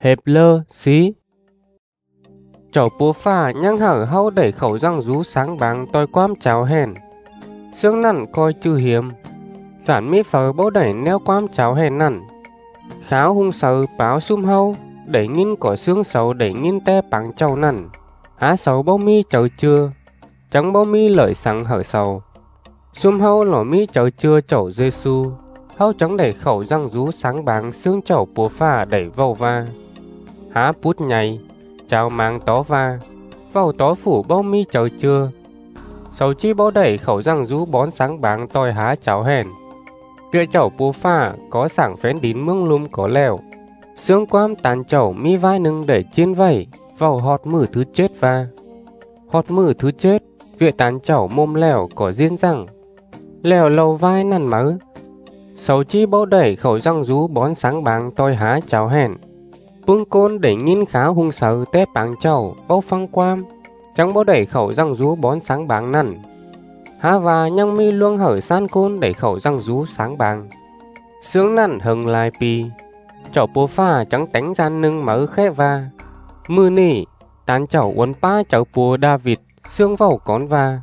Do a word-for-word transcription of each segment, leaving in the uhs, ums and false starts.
hẹp lơ xí. Chậu búa phà nhăng hở hâu đẩy khẩu răng rú sáng bàng tôi quam cháo hèn. Sương nằn coi chư hiếm. Giản mi phở bố đẩy neo quam cháo hèn nằn. Kháo hung sầu báo sum hâu. Đẩy nghìn của xương sầu đẩy nghìn te bằng châu nằn. Há sầu bố mi chầu chưa. Chẳng bố mi lợi sáng hở sầu. Sum hâu lỏ mi chầu chưa chậu Giê-xu. Hâu chẳng đẩy khẩu răng rú sáng bàng xương chậu búa phà đẩy vâu va. Há bút nhảy. Chào mang tó va. Vào tó phủ bố mi chầu chưa. Sầu chi bố đẩy khẩu răng rú bón sáng bàng tôi há cháo hèn. Việc chậu búa phà có sảng phén đín mương lùm có lèo. Sương quam tàn chậu mi vai nâng để chiên vẩy. Vào họt mử thứ chết va. Họt mử thứ chết. Việc tàn chậu môm lèo có riêng răng. Lèo lầu vai nằn mớ. Sầu chi bố đẩy khẩu răng rú bón sáng bàng tôi há cháo hèn. Bưng côn để nghìn khá hung sờ tép bảng chậu bố phăng quam. Chẳng bố đẩy khẩu răng rú bón sáng bàng nằn. Há và nhăng mi luông hở san côn đẩy khẩu răng rú sáng bàng. Sướng nằn hừng lai pi. Chậu búa phà chẳng tánh gian nâng mở khẽ va. Mư nỉ. Tán chậu uốn pa chậu búa David. Sương vào con va.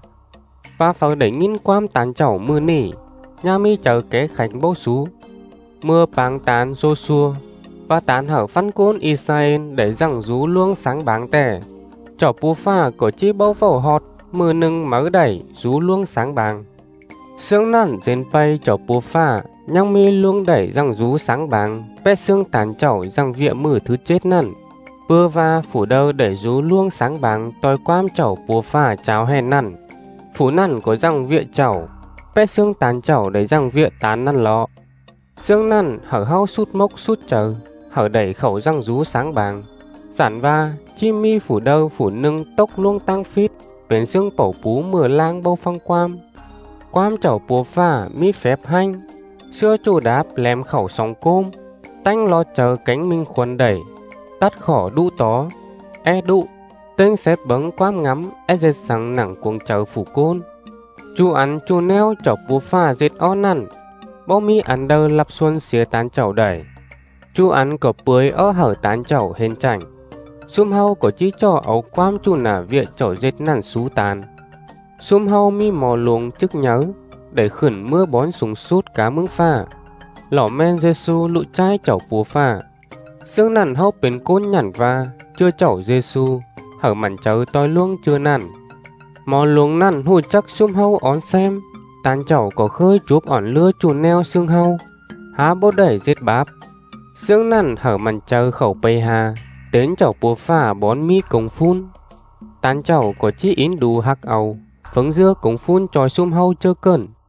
Và phở đẩy nghìn quam tán chậu mư nỉ. Nhà mi chờ kế khánh bố xú. Mưa bàng tán xô xua. Và tán hở phân côn Israel để răng rú luông sáng báng tẻ. Chậu búa phà của chi bấu vào họt. Mưa nâng mở đẩy rú luông sáng bàng. Sương nằn dên bay chậu búa phà. Nhăng mi luông đẩy răng rú sáng bàng. Bét xương tán chậu răng vịa mử thứ chết nằn. Bưa va phủ đơ để rú luông sáng bàng. Tôi quam chậu búa phà cháo hèn nằn. Phủ nằn có răng vịa chậu. Bét xương tán chậu để răng vịa tán nằn lọ. Sương nằn hở hao sút mốc sút chờ. Hở đẩy khẩu răng rú sáng bàng. Giản va, chim mi phủ đơ phủ nâng tốc luông tăng phít. Bến xương bổ bú mưa lang bâu phăng quam. Quam chậu búa phà mi phép hanh. Xưa chủ đáp lém khẩu sóng côm. Tanh lo chờ cánh minh khuẩn đẩy. Tắt khỏ đu tó. E đụ. Tên xếp bấng quam ngắm. E dệt sáng nặng cuồng chờ phủ côn. Chú ăn chú neo chậu búa phà dệt o nằn. Bố mi ăn đơ lập xuân xía tán chậu đẩy. Chú ăn có bưới ở hở tán chậu hên chảnh. Xung hâu có chí cho ấu quam chú nả viện chậu dệt nằn xú tán. Xung hâu mi mò luồng chức nhớ. Để khẩn mưa bón súng sút cá mương pha. Lỏ men Giê-xu lụ chai chậu búa phà. Sương nằn hâu bến côn nhẳn va. Chưa chậu Giê-xu. Hở mảnh chấu toi luông chưa nằn. Mò luồng nằn hù chắc xung hâu ón xem. Tán chậu có khơi chúp ỏn lưa chù neo xương hâu. Há bố đẩy giết báp. Sương nằn hở màn chờ khẩu bầy hà. Đến chậu búa phà bón mi cổng phun. Tán chậu có chi ín đù hắc ầu. Phấn dưa cổng phun tròi xung hâu chơ cơn.